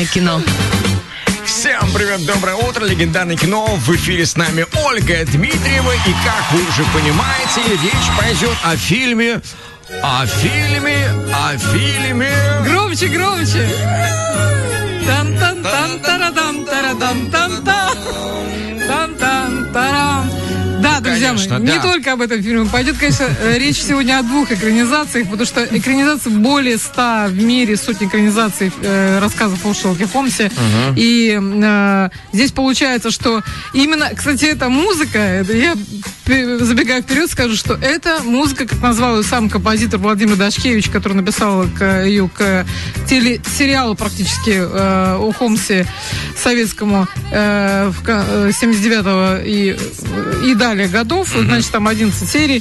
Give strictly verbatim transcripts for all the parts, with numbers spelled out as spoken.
«Легендарное кино». Всем привет, доброе утро, «Легендарное кино». В эфире с нами Ольга Дмитриева. И как вы уже понимаете, речь пойдет о фильме... О фильме... О фильме... Громче, громче! Тан-тан-тан-тара-дан-тан-тан. Да, друзья мои, Конечно, не да. только об этом фильме. Пойдет, конечно, речь сегодня о двух экранизациях, потому что экранизаций более ста в мире, сотни экранизаций э, рассказов о Шерлоке Холмсе. Угу. И э, здесь получается, что именно, кстати, эта музыка, это я забегая вперед, скажу, что это музыка, как назвал ее сам композитор Владимир Дашкевич, который написал к, ее к телесериалу практически э, о Холмсе советскому э, в, семьдесят девятого и, и далее годов, mm-hmm. значит, там одиннадцать серий.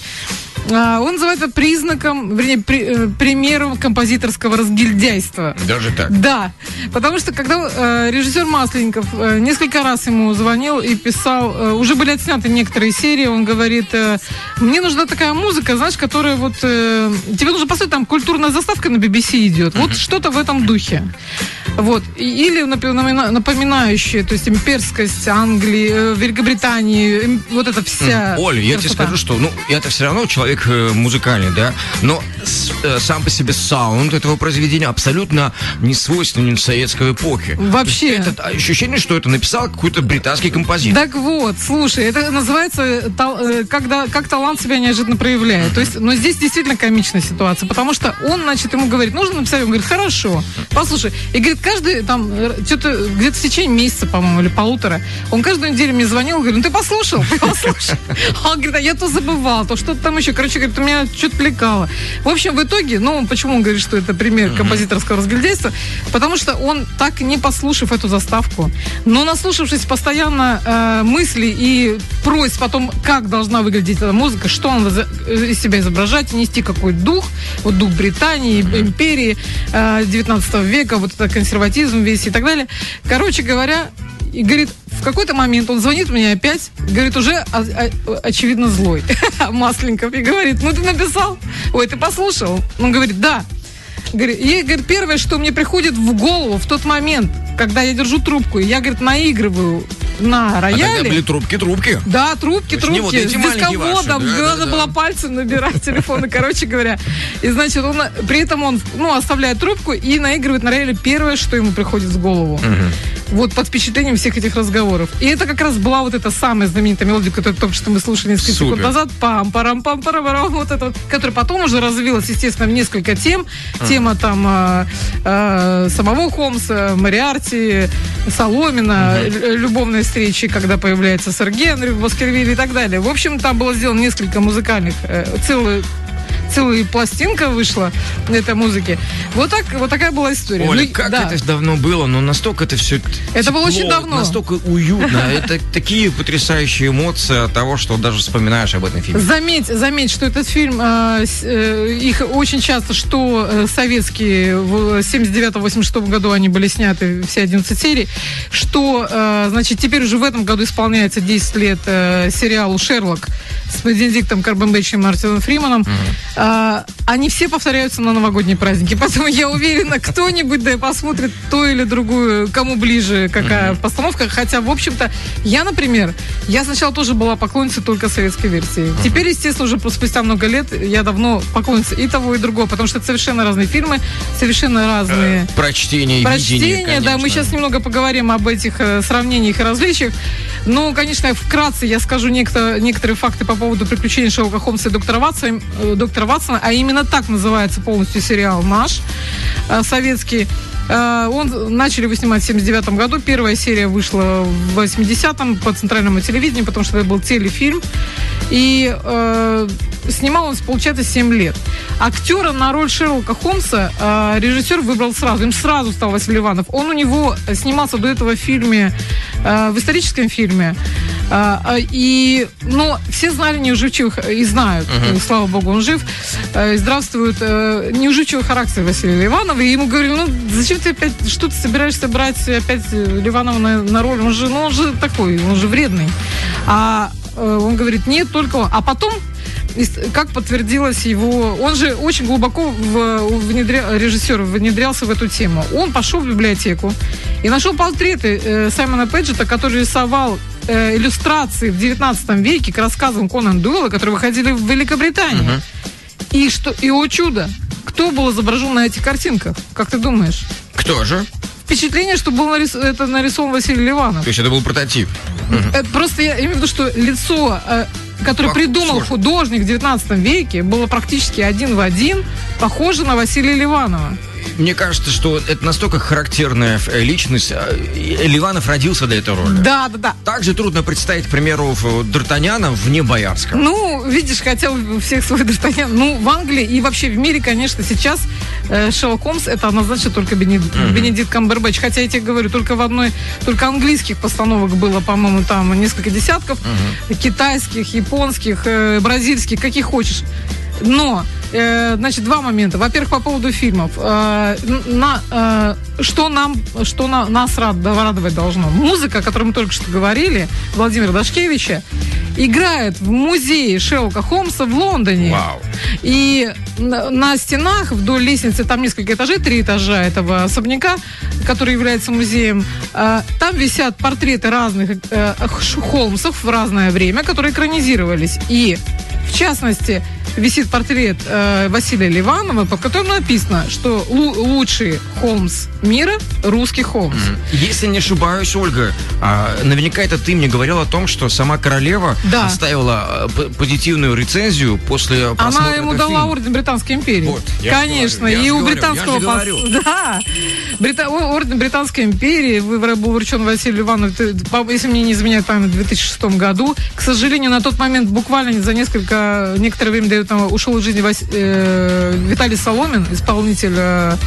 Он называет это признаком, вернее, при, примером композиторского разгильдяйства. Даже так? Да, потому что когда э, режиссер Масленников э, несколько раз ему звонил и писал, э, уже были отсняты некоторые серии, он говорит, э, мне нужна такая музыка, знаешь, которая вот, э, тебе нужно поставить, там культурная заставка на би би си идет, mm-hmm. вот что-то в этом духе. Вот. Или напоминающие, то есть имперскость Англии, э, Великобритании, вот это вся... Mm. Оль, я тебе скажу, что, ну, я-то все равно человек музыкальный, да, но с, э, сам по себе саунд этого произведения абсолютно не свойственен советской эпохе. Вообще. Это ощущение, что это написал какой-то британский композитор. Так вот, слушай, это называется, тал, когда, как талант себя неожиданно проявляет. Mm-hmm. То есть, но здесь действительно комичная ситуация, потому что он, значит, ему говорит, нужно написать, он говорит, хорошо, послушай. И говорит, каждый, там, что-то где-то в течение месяца, по-моему, или полутора, он каждую неделю мне звонил, говорит, ну ты послушал, ты послушал. Он говорит, а я то забывал, то что-то там еще. Короче, говорит, у меня что-то отвлекало. В общем, в итоге, ну, почему он говорит, что это пример композиторского разгильдяйства? Потому что он, так не послушав эту заставку, но наслушавшись постоянно э, мыслей и просьб о том, как должна выглядеть эта музыка, что он из себя изображать, нести какой дух, вот дух Британии, империи э, девятнадцатого века, вот это консерватизм весь и так далее. Короче говоря, и говорит, в какой-то момент он звонит мне опять, говорит, уже о- о- очевидно злой, Масленников, и говорит, ну ты написал? Ой, ты послушал? Он говорит, да. Говорит, и, говорит, первое, что мне приходит в голову в тот момент, когда я держу трубку, и я, говорит, наигрываю на рояле. А тогда были трубки-трубки. Да, трубки, трубки. Вот с дисководом. Да, надо да, да. было пальцем набирать телефоны, короче говоря. И, значит, он, при этом он, ну, оставляет трубку и наигрывает на рояле первое, что ему приходит в голову. Угу. Вот под впечатлением всех этих разговоров. И это как раз была вот эта самая знаменитая мелодия, которую только что мы слушали несколько Супер. секунд назад. Пам-парам-пам-парам. Вот это вот, которая потом уже развилась, естественно, в несколько тем. А. Тема там э, э, самого Холмса, Мориарти, Соломина, угу. любовные встречи, когда появляется сэр Генри в Баскервилле и так далее. В общем, там было сделано несколько музыкальных, э, целые целая пластинка вышла этой музыки. Вот так, вот такая была история. Оля, ну, как да. это давно было, но настолько это все Это тепло, было очень давно. Настолько уютно. Это такие потрясающие эмоции от того, что даже вспоминаешь об этом фильме. Заметь, заметь, что этот фильм, э, э, их очень часто, что э, советские, в семьдесят девятом — восемьдесят шестом году они были сняты, все одиннадцать серий, что, э, значит, теперь уже в этом году исполняется десять лет э, сериалу «Шерлок» с Бенедиктом Камбербэтчем и Мартином Фриманом. Mm-hmm. Э, они все повторяются на новогодние праздники, поэтому я уверена, кто-нибудь да посмотрит ту или другую, кому ближе какая mm-hmm. постановка, хотя, в общем-то, я, например, я сначала тоже была поклонницей только советской версии. Mm-hmm. Теперь, естественно, уже спустя много лет я давно поклонница и того, и другого, потому что это совершенно разные фильмы, совершенно разные... Э, прочтение и Прочтение, видение, да, мы сейчас немного поговорим об этих э, сравнениях и различиях. Ну, конечно, вкратце я скажу некто, некоторые факты по поводу приключений Шерлока Холмса и доктора Ватсона, э, доктора Ватсона, а именно так называется полностью сериал наш, э, советский. Э, он начали его снимать в семьдесят девятом году. Первая серия вышла в восьмидесятом по центральному телевидению, потому что это был телефильм. И э, снимал он, получается, семь лет. Актера на роль Шерлока Холмса э, режиссер выбрал сразу. Им сразу стал Василий Ливанов. Он у него снимался до этого в фильме, э, в историческом фильме. Э, э, и, но все знали неуживчивых и знают, uh-huh. слава богу, он жив. Э, здравствует э, неуживчивый характер Василия Ливанова. И ему говорили, ну зачем ты опять, что ты собираешься брать опять Ливанова на, на роль? Он же, ну, он же такой, он же вредный. А он говорит, нет, только он. А потом как подтвердилось его... Он же очень глубоко в, внедря, режиссер внедрялся в эту тему. Он пошел в библиотеку и нашел портреты э, Саймона Педжета, который рисовал э, иллюстрации в девятнадцатом веке к рассказам Конан Дойла, которые выходили в Великобритании. Uh-huh. И что, и о чудо, кто был изображен на этих картинках? Как ты думаешь? Кто же? Впечатление, что был нарис... это нарисован Василий Ливанов. То есть это был прототип? Uh-huh. Просто я имею в виду, что лицо, э, которое Пох... придумал сложно. художник в девятнадцатом веке, было практически один в один похоже на Василия Ливанова. Мне кажется, что это настолько характерная личность. Ливанов родился для этой роли. Да, да, да. Также трудно представить, к примеру, Д'Артаньяна вне Боярского. Ну, видишь, хотел у всех свой Д'Артаньян. Ну, в Англии и вообще в мире, конечно, сейчас э, Шерлок Холмс это однозначно только Бенедикт, mm-hmm. Бенедикт Камбербэтч. Хотя я тебе говорю, только в одной, только английских постановок было, по-моему, там несколько десятков. Mm-hmm. Китайских, японских, э, бразильских, каких хочешь. Но, э, значит, два момента. Во-первых, по поводу фильмов. Э, на, э, что нам, что на, нас рад, радовать должно? Музыка, о которой мы только что говорили, Владимира Дашкевича, играет в музее Шерлока Холмса в Лондоне. Вау. И на, на стенах вдоль лестницы, там несколько этажей, три этажа этого особняка, который является музеем, э, там висят портреты разных э, Холмсов в разное время, которые экранизировались. И, в частности, висит портрет э, Василия Ливанова, под которым написано, что лу- лучший Холмс мира – русский Холмс. Если не ошибаюсь, Ольга, а, наверняка это ты мне говорила о том, что сама королева да. оставила п- позитивную рецензию после просмотра Она ему дала фильма. Орден Британской империи. Вот, Конечно. И у говорю, британского пос... Да. Брита... Орден Британской империи был вручен Василию Ливанову, если мне не изменяет память, в две тысячи шестом году. К сожалению, на тот момент буквально за несколько, некоторое время до этого ушел из жизни Вас... э... Виталий Соломин, исполнитель э...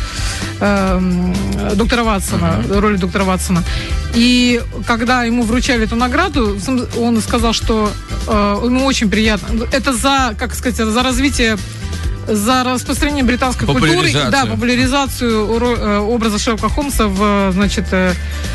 Э... доктора Ватсона, uh-huh. роли доктора Ватсона. И когда ему вручали эту награду, он сказал, что э, ему очень приятно. Это за, как сказать, за развитие, за распространение британской культуры, да, популяризацию образа Шерлока Холмса в, значит, э,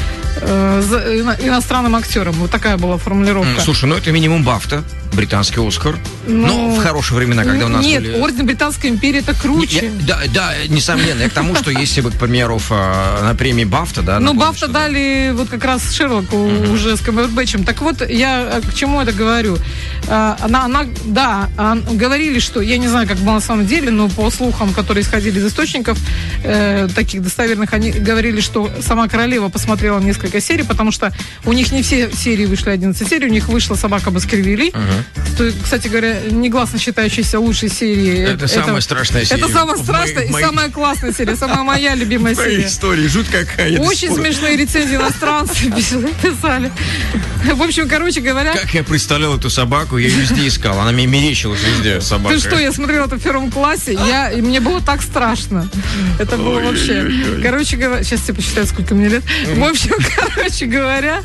э, иностранным актером. Вот такая была формулировка. Слушай, ну это минимум Бафта, британский Оскар. Ну, но в хорошие времена, когда у нас нет, были... Орден Британской империи это круче. Я, да, да, несомненно. Я к тому, что если бы, к примеру, на премии Бафта, да... Ну, Бафта дали вот как раз Шерлоку uh-huh. уже с Камбербэтчем. Так вот, я к чему это говорю? Она, она да, говорили, что, я не знаю, как было на самом деле, но по слухам, которые исходили из источников, э, таких достоверных, они говорили, что сама королева посмотрела несколько серий, потому что у них не все серии вышли, одиннадцать серий, у них вышла «Собака Баскервилей», uh-huh. кстати говоря, негласно считающейся лучшей серией. Это, это самая страшная серия. Это самая страшная и моей... самая классная серия, самая моя любимая серия. В моей истории, жуть какая. Очень смешные рецензии иностранцы писали. В общем, короче говоря... Как я представлял эту собаку, я ее везде искал. Она мне мерещилась везде, собака. Ты что, я смотрела это в первом классе, я, и мне было так страшно. Это было ой, вообще... Ой, ой. Короче говоря... Сейчас я посчитаю, сколько мне лет. В общем, короче говоря,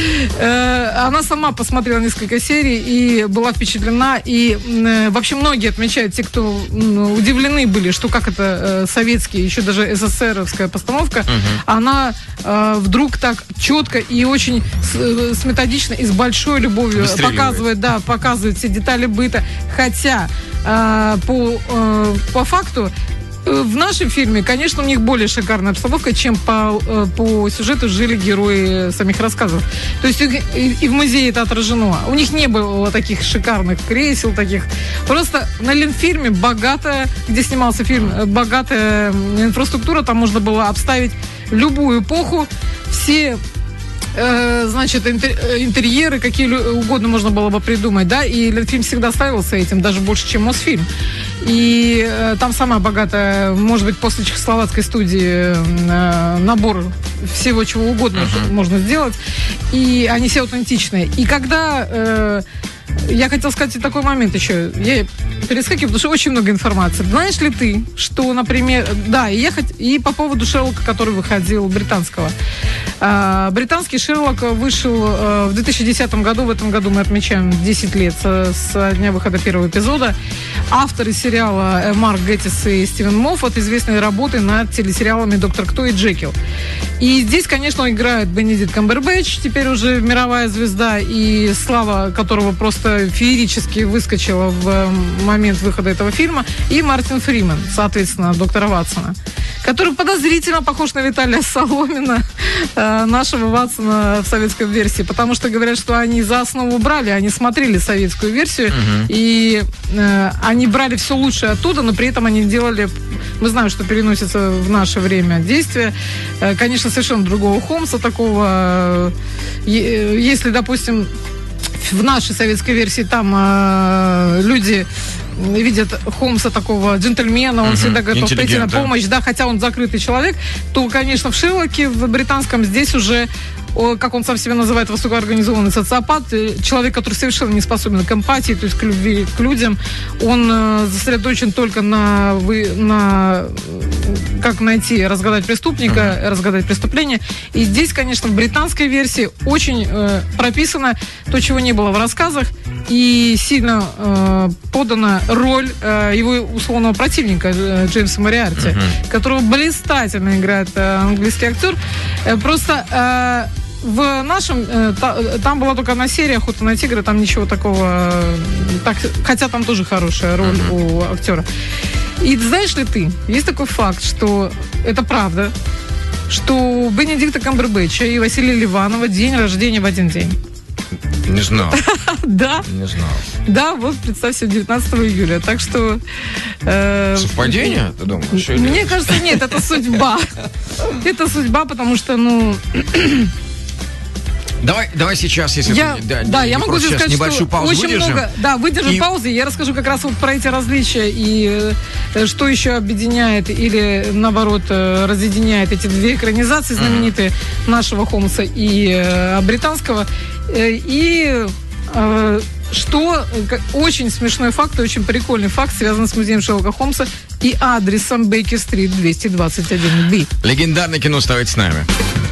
э, она сама посмотрела несколько серий и была впечатлена. И э, вообще многие отмечают, те, кто э, удивлены были, что как это э, советский, еще даже СССРовская постановка, uh-huh. она э, вдруг так четко и очень с, э, с методично и с большой любовью показывает, да, показывает все детали быта. Хотя э, по, э, по факту в нашем фильме, конечно, у них более шикарная обстановка, чем по, по сюжету жили герои самих рассказов. То есть и, и в музее это отражено. У них не было таких шикарных кресел, таких. Просто на Ленфильме богатая, где снимался фильм, богатая инфраструктура, там можно было обставить любую эпоху, все... значит, интерьеры, какие угодно можно было бы придумать, да, и Ленфильм всегда славился этим, даже больше, чем Мосфильм. И э, там самая богатая, может быть, после чехословацкой студии э, набор всего, чего угодно uh-huh. можно сделать, и они все аутентичные. И когда... Э, я хотела сказать такой момент еще. Я перескакиваю, потому что очень много информации. Знаешь ли ты, что, например... Да, и, ехать, и по поводу Шерлока, который выходил, британского. А, британский Шерлок вышел а, в две тысячи десятом году. В этом году мы отмечаем десять лет с, с дня выхода первого эпизода. Авторы сериала Марк Геттис и Стивен Моффат, известные работы над телесериалами «Доктор Кто» и «Джекил». И здесь, конечно, играет Бенедикт Камбербэтч, теперь уже мировая звезда, и слава которого просто просто феерически выскочила в момент выхода этого фильма, и Мартин Фриман, соответственно, доктора Ватсона, который подозрительно похож на Виталия Соломина, э, нашего Ватсона в советской версии, потому что говорят, что они за основу брали, они смотрели советскую версию, uh-huh. и э, они брали все лучшее оттуда, но при этом они делали, мы знаем, что переносится в наше время действия, э, конечно, совершенно другого Холмса, такого, э, если, допустим, в нашей советской версии там э, люди видят Холмса такого джентльмена, он uh-huh. всегда готов прийти на помощь, да, хотя он закрытый человек, то, конечно, в Шерлоке, в британском, здесь уже, как он сам себя называет, высокоорганизованный социопат, человек, который совершенно не способен к эмпатии, то есть к любви к людям, он сосредоточен только на, на как найти, разгадать преступника, uh-huh. разгадать преступление. И здесь, конечно, в британской версии очень э, прописано то, чего не было в рассказах, и сильно э, подана роль э, его условного противника э, Джеймса Мориарти, uh-huh. которого блистательно играет э, английский актер. Э, просто э, в нашем, э, та, там была только одна серия «Охота на тигра», там ничего такого, э, так, хотя там тоже хорошая роль uh-huh. у актера. И знаешь ли ты, есть такой факт, что это правда, что у Бенедикта Камбербэтча и Василия Ливанова день рождения в один день. Не знал. Да. Не знал. Да, вот представь себе, девятнадцатого июля. Так что... Э, Совпадение, ты думаешь? Мне кажется, нет, это судьба. Это судьба, потому что, ну... Давай, давай сейчас, если я, ты, да, да, я могу сейчас сказать, небольшую что паузу очень выдержим. много, да, выдержим и... паузу, я расскажу как раз вот про эти различия и э, что еще объединяет или наоборот э, разъединяет эти две экранизации знаменитые mm-hmm. нашего Холмса и э, британского. Э, и э, что э, очень смешной факт, очень прикольный факт, связан с музеем Шерлока Холмса и адресом Бейкер-стрит двести двадцать один би. Легендарное кино ставит с нами.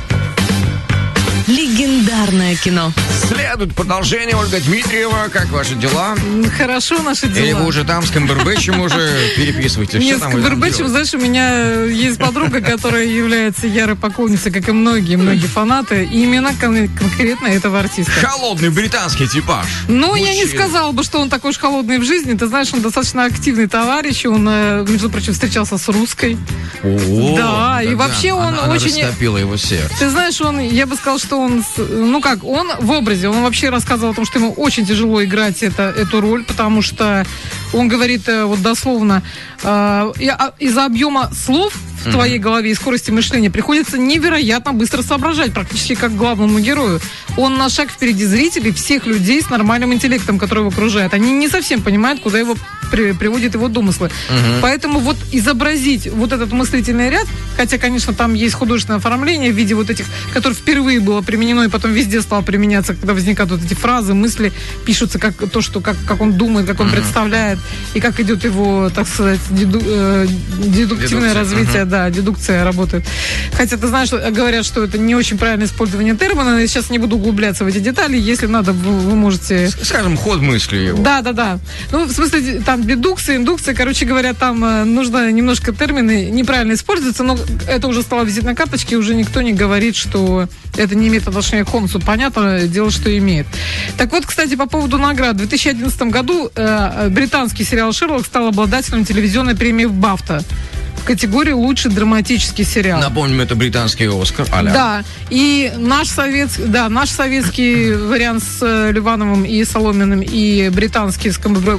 Легендарное кино. Следует продолжение. Ольга Дмитриева, как ваши дела? Хорошо наши дела. Или вы уже там с Камбербэтчем уже переписываете? Нет, с Камбербэтчем, знаешь, у меня есть подруга, которая является ярой поклонницей, как и многие, многие фанаты, и именно конкретно этого артиста. Холодный британский типаж. Ну, я не сказала бы, что он такой уж холодный в жизни. Ты знаешь, он достаточно активный товарищ, он, между прочим, встречался с русской. О, да, и вообще он она очень... Она растопила его сердце. Ты знаешь, он, я бы сказала, что он, ну как, он в образе, он вообще рассказывал о том, что ему очень тяжело играть это, эту роль, потому что он говорит вот дословно, э, из-за объема слов в mm-hmm. твоей голове и скорости мышления приходится невероятно быстро соображать, практически как главному герою. Он на шаг впереди зрителей, всех людей с нормальным интеллектом, который его окружает. Они не совсем понимают, куда его при, приводят его домыслы. Mm-hmm. Поэтому вот изобразить вот этот мыслительный ряд, хотя, конечно, там есть художественное оформление в виде вот этих, которое впервые было применено и потом везде стало применяться, когда возникают вот эти фразы, мысли, пишутся как то, что, как, как он думает, как он mm-hmm. представляет, и как идет его, так сказать, деду, э, дедуктивное Дедукция. развитие, mm-hmm. да, дедукция работает. Хотя ты знаешь, что, говорят, что это не очень правильное использование термина, я сейчас не буду углубляться в эти детали, если надо, вы, вы можете... Скажем, ход мысли его. Да, да, да. Ну, в смысле, там дедукция, индукция, короче говоря, там э, нужно немножко термины неправильно используются, но это уже стало визитной карточкой, уже никто не говорит, что это не имеет отношения к Холмсу. Понятно дело, что имеет. Так вот, кстати, по поводу наград. В две тысячи одиннадцатом году э, британский сериал «Шерлок» стал обладателем телевизионной премии «Бафта» в категории «Лучший драматический сериал». Напомним, это британский «Оскар». А-ля. Да. И наш советский, да, наш советский вариант с Ливановым и Соломиным, и британский с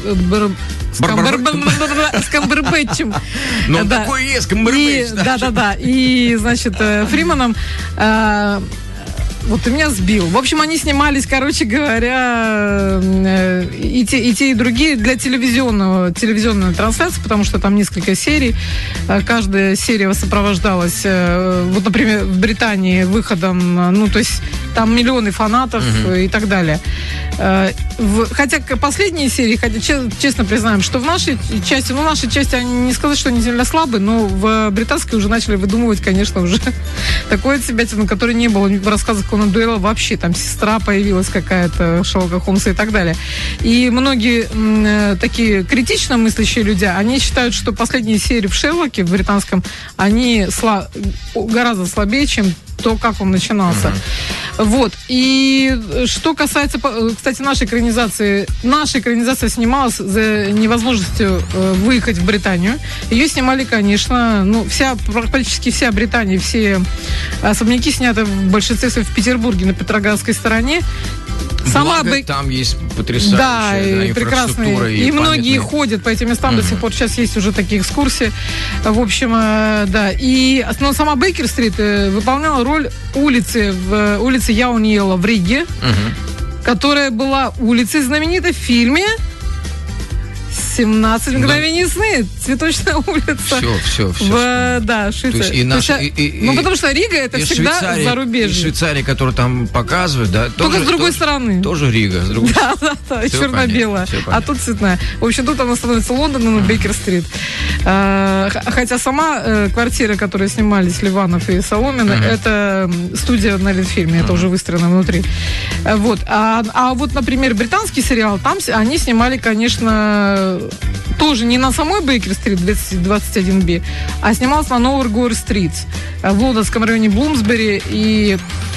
Камбербэтчем. Ну, он такой есть, Камбербэтч. Да-да-да. И, значит, Фриманом... Вот ты меня сбил. В общем, они снимались, короче говоря, и те, и те, и другие для телевизионного, телевизионной трансляции, потому что там несколько серий. Каждая серия сопровождалась, вот, например, в Британии выходом, ну, то есть там миллионы фанатов uh-huh. и так далее. Хотя последние серии, хотя, честно признаем, что в нашей части, ну, в нашей части, они не сказать, что они сильно слабые, но в британской уже начали выдумывать, конечно, уже такое от себя, на которое не было в рассказах Конан Дойла вообще. Там сестра появилась какая-то Шерлока Холмса и так далее. И многие м, такие критично мыслящие люди, они считают, что последние серии в Шерлоке, в британском, они сла- гораздо слабее, чем то, как он начинался. Uh-huh. Вот. И что касается, кстати, нашей экранизации. Наша экранизация снималась за невозможностью выехать в Британию. Ее снимали, конечно, ну, вся, практически вся Британия, все особняки сняты в большинстве своем в Петербурге, на Петроградской стороне. Сама бы... там есть потрясающая да, да, инфраструктура. И, и многие ходят по этим местам, mm-hmm. до сих пор сейчас есть уже такие экскурсии. В общем, да. И но сама Бейкер-стрит выполняла роль улицы, в улице Яуниела в Риге, mm-hmm. которая была улицей знаменитой в фильме «семнадцать мгновений сны», «Цветочная улица». Все, все, все. В, да, Швейцария. И наша, и, и, ну, потому что Рига это всегда зарубежье. Швейцария, которую там показывают, да. Только тоже, с другой тоже, стороны. Тоже Рига. С другой да, да, да, черно-белая. А тут цветная. В общем, тут она становится Лондоном, на Бейкер-стрит. А, хотя сама э, квартира, которую снимались Ливанов и Соломина, uh-huh. это студия на Литфильме, uh-huh. это уже выстроено внутри. Вот. А, а вот, например, британский сериал, там они снимали, конечно, тоже не на самой Бейкер-стрит двадцать один би, а снимался на Новер-Гор-стрит в лондонском районе Блумсбери. И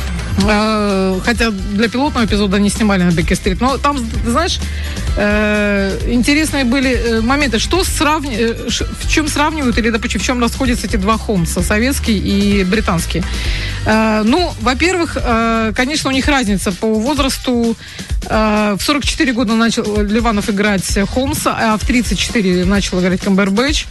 э, хотя для пилотного эпизода они снимали на Бейкер-стрит, но там, ты знаешь, э, интересные были моменты, что сравни... в чем сравнивают или, допустим, в чем расходятся эти два Холмса, советский и британский. Э, ну, во-первых, э, конечно, у них разница по возрасту. В сорок четыре года начал Ливанов играть Холмса, а в тридцать четыре начал играть Камбербэтч.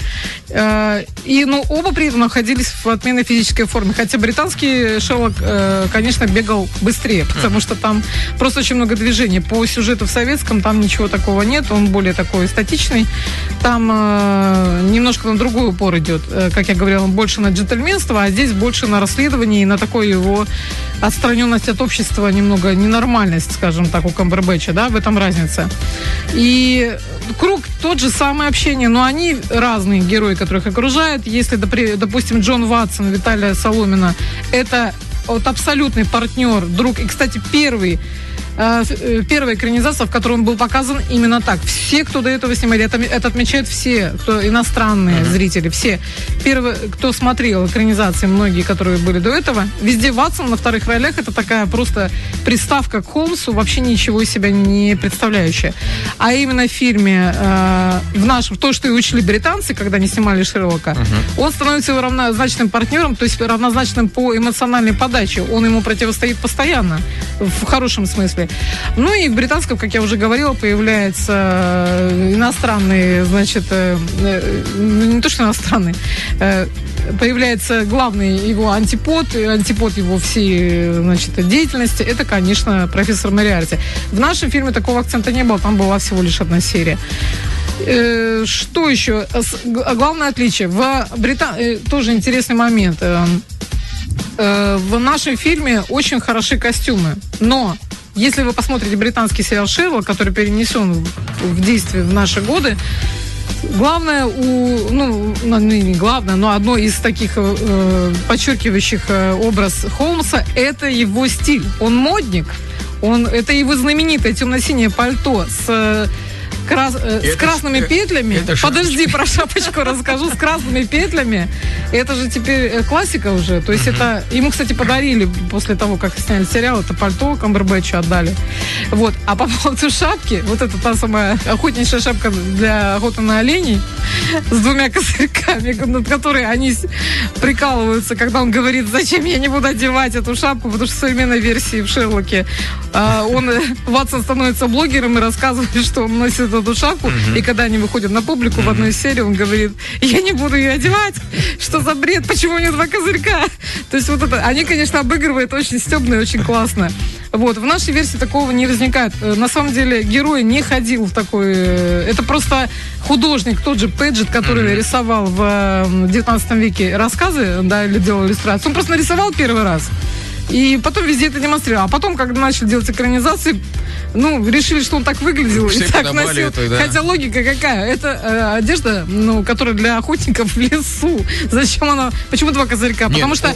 И, ну, оба при этом находились в отменной физической форме. Хотя британский Шерлок, конечно, бегал быстрее, потому что там просто очень много движений. По сюжету в советском там ничего такого нет, он более такой статичный. Там немножко на другой упор идет. Как я говорила, он больше на джентльменство, а здесь больше на расследование и на такую его отстраненность от общества, немного ненормальность, скажем так, у Камбербэтча, да, в этом разница. И круг тот же самое общение, но они разные герои, которых окружают. Если, допустим, Джон Ватсон, Виталия Соломина, это вот абсолютный партнер, друг. И, кстати, первый первая экранизация, в которой он был показан именно так. Все, кто до этого снимали, это, это отмечают все, кто иностранные uh-huh. зрители, все. Первые, кто смотрел экранизации, многие, которые были до этого, везде Ватсон на вторых ролях, это такая просто приставка к Холмсу, вообще ничего из себя не представляющая. А именно в фильме, э, в нашем, то, что и учили британцы, когда они снимали Шерлока, uh-huh. он становится его равнозначным партнером, то есть равнозначным по эмоциональной подаче. Он ему противостоит постоянно, в хорошем смысле. Ну и в британском, как я уже говорила, появляются иностранные, значит, э, не то что иностранные, э, появляется главный его антипод, антипод его всей, значит, деятельности, это, конечно, профессор Мориарти. В нашем фильме такого акцента не было, там была всего лишь одна серия. Э, что еще? Главное отличие. В Британии тоже интересный момент. Э, э, в нашем фильме очень хороши костюмы, но если вы посмотрите британский сериал «Шерлок», который перенесен в, в действие в наши годы, главное, у, ну, не главное, но одно из таких э, подчеркивающих э, образ Холмса – это его стиль. Он модник, он, это его знаменитое темно-синее пальто с... Э, Крас, э, с красными ш... петлями. Подожди, про шапочку расскажу. С красными петлями. Это же теперь классика уже. То есть uh-huh. это... Ему, кстати, подарили после того, как сняли сериал, это пальто Камбербэтчу отдали. Вот. А по поводу шапки, вот это та самая охотничья шапка для охоты на оленей с двумя козырьками, над которой они прикалываются, когда он говорит, зачем я не буду одевать эту шапку, потому что в современной версии в Шерлоке э, он, Ватсон становится блогером и рассказывает, что он носит эту шапку, uh-huh. и когда они выходят на публику uh-huh. в одной серии, он говорит, я не буду ее одевать, что за бред, почему у нее два козырька? То есть вот это, они, конечно, обыгрывают очень стебно и очень классно. Вот, в нашей версии такого не возникает. На самом деле, герой не ходил в такой... Это просто художник, тот же Пэджетт, который uh-huh. рисовал в девятнадцатом веке рассказы, да, или делал иллюстрацию, он просто нарисовал первый раз. И потом везде это демонстрировал. А потом, когда начали делать экранизации, ну, решили, что он так выглядел все и так носил. Это, да. Хотя логика какая? Это э, одежда, ну, которая для охотников в лесу. Зачем она? Почему два козырька? Нет, Потому что ну... в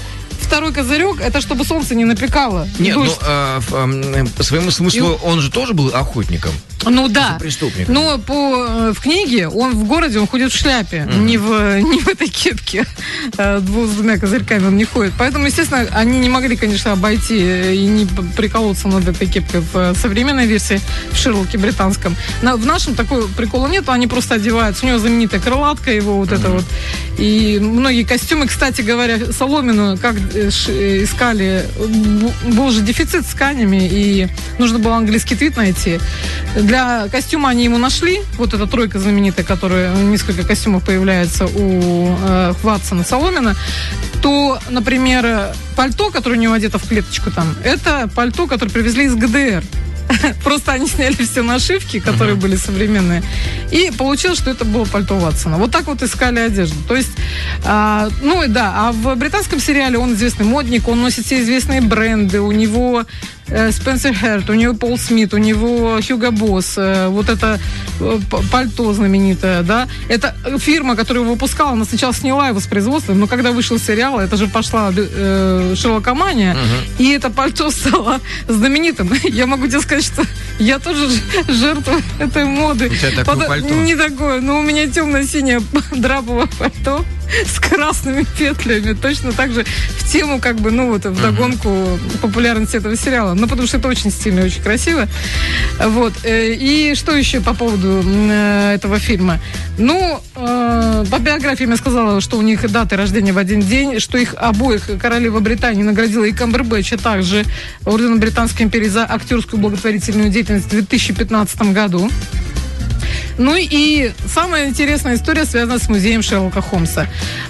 второй козырек, это чтобы солнце не напекало. Нет, ну, э, э, по своему смыслу, и... он же тоже был охотником. Ну да, преступником. но по, в книге он в городе, он ходит в шляпе, mm-hmm. не, в, не в этой кепке с двумя козырьками он не ходит. Поэтому, естественно, они не могли, конечно, обойти и не приколоться над этой кепкой в современной версии, в Шерлоке британском. Но в нашем такого прикола нет, они просто одеваются. У него знаменитая крылатка его вот mm-hmm. это вот. И многие костюмы, кстати говоря, соломину, как искали, был же дефицит с тканями, и нужно было английский твит найти. Для костюма они ему нашли, вот эта тройка знаменитая, которая, несколько костюмов появляется у э, Ватсона Соломина, то, например, пальто, которое у него одето в клеточку там, это пальто, которое привезли из ГДР. Просто они сняли все нашивки, которые uh-huh. были современные, и получилось, что это было пальто Ватсона. Вот так вот искали одежду. То есть, а, ну и да, а в британском сериале он известный модник, он носит все известные бренды, у него Спенсер Херт, у него Пол Смит, у него Хьюго Босс, вот это пальто знаменитое, да. Это фирма, которая его выпускала, она сначала сняла его с производства, но когда вышел сериал, это же пошла э, шерлокомания, uh-huh. и это пальто стало знаменитым. Я могу тебе сказать, что я тоже жертва этой моды. У тебя такое Под... пальто? Не такое, но у меня темно-синее драповое пальто с красными петлями. Точно так же в тему, как бы, ну вот, вдогонку uh-huh. популярности этого сериала. Ну, потому что это очень стильно и очень красиво. Вот. И что еще по поводу этого фильма? Ну, по биографиям я сказала, что у них даты рождения в один день, что их обоих королева Британии наградила, и Камбербэтча также орденом Британской империи за актерскую благотворительную деятельность в две тысячи пятнадцатом году. Ну и самая интересная история связана с музеем Шерлока Холмса.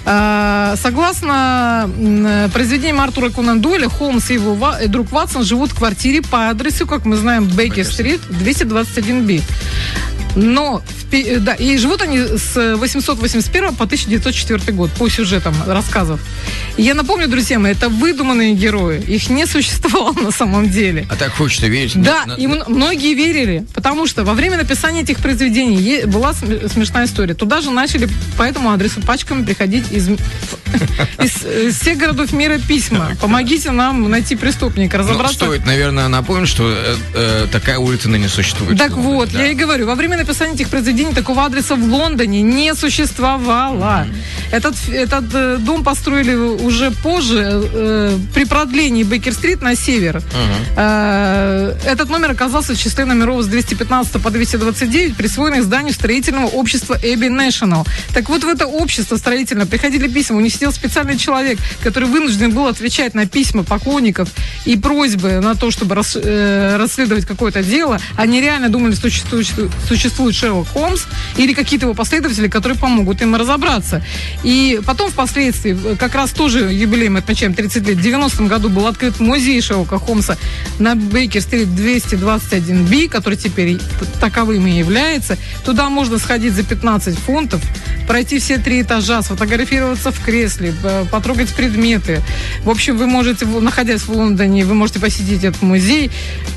Согласно произведениям Артура Конан Дойля, Холмс и его друг Ватсон живут в квартире по адресу, как мы знаем, Бейкер-стрит, двести двадцать один би. Но, да, и живут они с восемьсот восемьдесят первого по тысяча девятьсот четвёртый год, по сюжетам рассказов. И я напомню, друзья мои, это выдуманные герои. Их не существовало на самом деле. А так хочется верить? Да, на, и на... многие верили, потому что во время написания этих произведений была смешная история. Туда же начали по этому адресу пачками приходить из, из, из всех городов мира письма. Помогите нам найти преступника, разобраться. Ну, стоит, наверное, напомнить, что э, э, такая улица ныне существует. Так вот, да. Я и говорю, во время написания этих произведений такого адреса в Лондоне не существовало. Mm-hmm. Этот, этот э, дом построили уже позже, э, при продлении Бейкер-стрит на север. Mm-hmm. Э, этот номер оказался в числе номеров с двести пятнадцать по двести двадцать девять, присвоенных зданию строительного общества Эбби Нэшнл. Так вот, в это общество строительное приходили письма. У них сидел специальный человек, который вынужден был отвечать на письма поклонников и просьбы на то, чтобы рас, э, расследовать какое-то дело. Они реально думали, что существует, существует Шерлок Холмс или какие-то его последователи, которые помогут им разобраться. И потом, впоследствии, как раз тоже юбилей мы отмечаем, тридцать лет, в девяностом году был открыт музей Шерлока Холмса на Бейкер-стрит двести двадцать один би, который теперь таковым и является. Туда можно сходить за пятнадцать фунтов, пройти все три этажа, сфотографироваться в кресле, потрогать предметы. В общем, вы можете, находясь в Лондоне, вы можете посетить этот музей.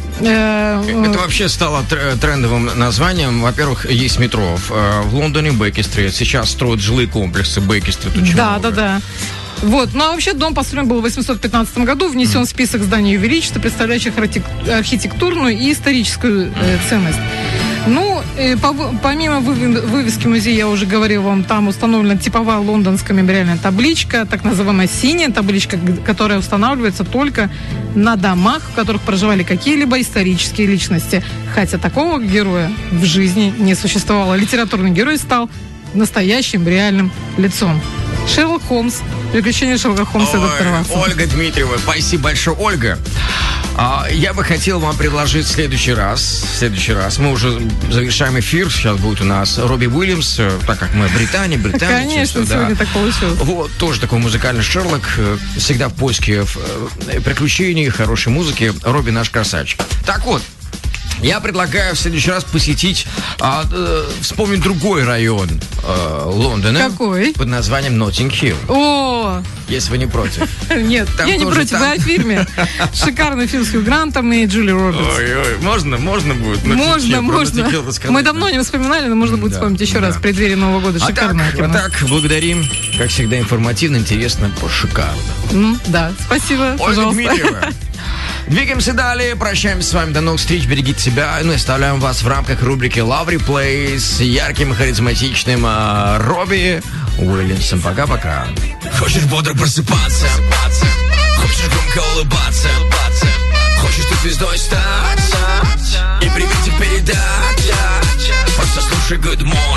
Это вообще стало трендовым названием. Во-первых, есть метро в Лондоне, Бейкер-стрит. Сейчас строят жилые комплексы Бейкер-стрит. Очень да, много. да, да. Вот. Ну, а вообще дом построен был в восемьсот пятнадцатом году, внесен mm. в список зданий Ее Величества, представляющих архитектурную и историческую э, ценность. Ну, э, по, помимо вывески музея, я уже говорила вам, там установлена типовая лондонская мемориальная табличка, так называемая синяя табличка, которая устанавливается только на домах, в которых проживали какие-либо исторические личности. Хотя такого героя в жизни не существовало. Литературный герой стал настоящим реальным лицом. Шерлок Холмс. Приключения Шерлока Холмса и доктора Ватсона. Ольга Дмитриева, спасибо большое, Ольга. А, я бы хотел вам предложить в следующий раз. В следующий раз. Мы уже завершаем эфир. Сейчас будет у нас Робби Уильямс, так как мы Британия, Британия. Конечно, сегодня да. так получилось. Вот, тоже такой музыкальный Шерлок. Всегда в поиске приключений, хорошей музыки. Робби наш красавчик. Так вот, Я предлагаю в следующий раз посетить, а, э, вспомнить другой район э, Лондона. Какой? Под названием Ноттинг-Хилл. О! Если вы не против. Нет, Там я не тоже против, там- вы о фильме. Шикарный фильм с Хью Грантом и Джули Робертс. Ой-ой, можно, можно будет? Можно, можно. Мы давно не вспоминали, но можно будет Да, вспомнить еще да. раз в преддверии Нового года. А так, Шикарное а кино. так, благодарим. Как всегда, информативно, интересно, по-шикарно. М, Да, спасибо, Ольга пожалуйста. Дмитриева. Двигаемся далее, прощаемся с вами, до новых встреч, берегите себя, ну и оставляем вас в рамках рубрики Love Replay с ярким и харизматичным а, Робби Уильямсом. Пока-пока. Хочешь бодро просыпаться, хочешь громко улыбаться, хочешь ты звездой стать и привет передать. Просто слушай Good Morning